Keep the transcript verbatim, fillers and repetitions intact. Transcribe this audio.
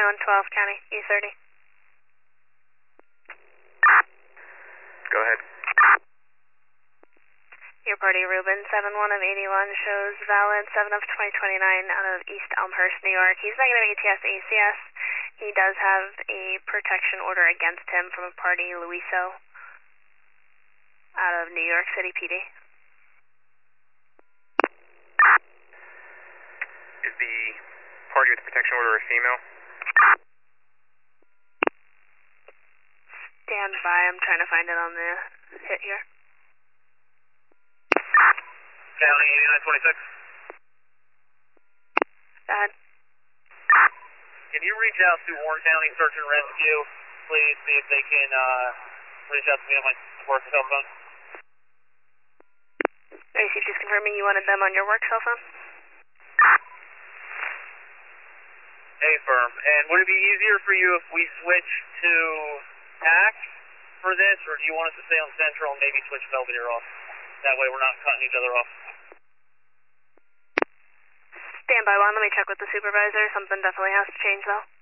twenty-one twelve, County, E thirty. Go ahead. Your party, Ruben, seven one of eighty-one, shows valid seven of twenty twenty-nine out of East Elmhurst, New York. He's negative A T S A C S. He does have a protection order against him from a party, Luiso, out of New York City P D. Is the party with the protection order a female? Stand by, I'm trying to find it on the hit here. County eighty-nine twenty-six. Go ahead. Can you reach out to Warren County Search and Rescue, please, see if they can uh, reach out to me on my work cell phone? Are you just confirming you wanted them on your work cell phone? Hey, firm. And would it be easier for you if we switch to T A C for this, or do you want us to stay on Central and maybe switch Belvedere off? That way we're not cutting each other off. Stand by one, let me check with the supervisor. Something definitely has to change though.